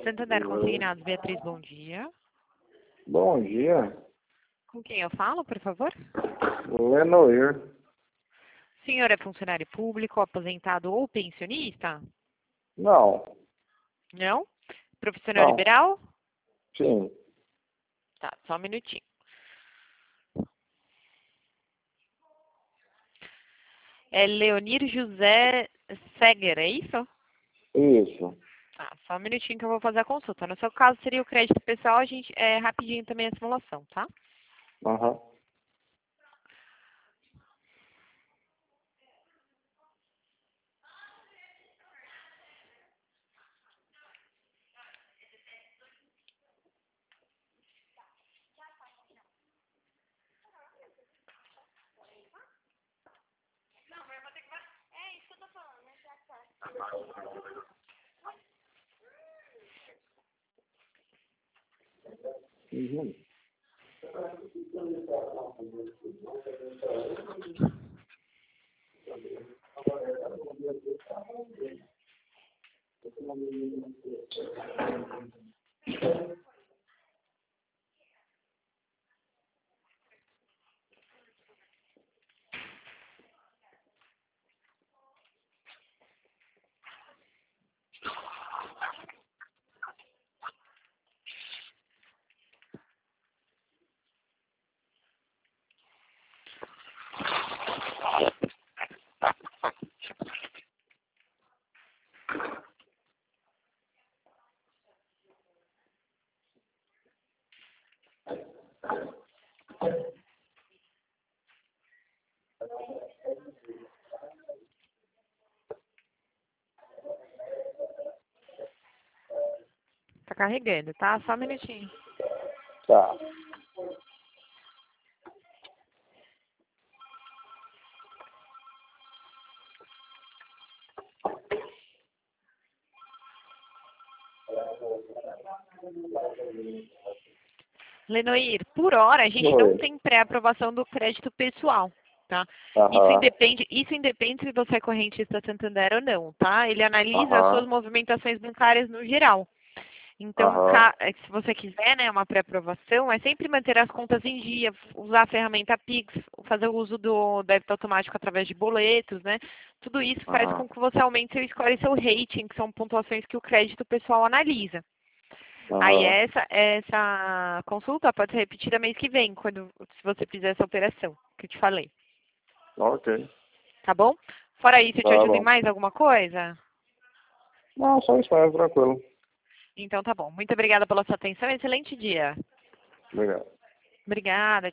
Santander Oi. Consignados, Beatriz, bom dia. Bom dia. Com quem eu falo, por favor? Lenoir. O senhor é funcionário público, aposentado ou pensionista? Não. Não? Profissional Não. liberal? Sim. Tá, só um minutinho. É Leonir José Seger, é isso? Isso. Tá, só um minutinho que eu vou fazer a consulta. No seu caso seria o crédito pessoal, a gente rapidinho também a simulação, tá? Aham. Uhum. Tá carregando, tá? Só um minutinho. Tá. Lenoir, por hora a gente não Oi. tem pré-aprovação do crédito pessoal, tá? Aham. Isso independe se você é correntista Santander ou não, tá? Ele analisa as suas Aham. movimentações bancárias no geral. Então, Aham. se você quiser, né, uma pré-aprovação, é sempre manter as contas em dia, usar a ferramenta Pix, fazer o uso do débito automático através de boletos, né? Tudo isso faz Aham. com que você aumente seu score e seu rating, que são pontuações que o crédito pessoal analisa. Aí Aham. essa consulta pode ser repetida mês que vem, se você fizer essa operação que eu te falei. Ok. Tá bom? Fora isso, eu te Tá ajudo em bom. mais alguma coisa? Não, só isso mesmo, tranquilo. Então tá bom. Muito obrigada pela sua atenção e excelente dia. Obrigado. Obrigada.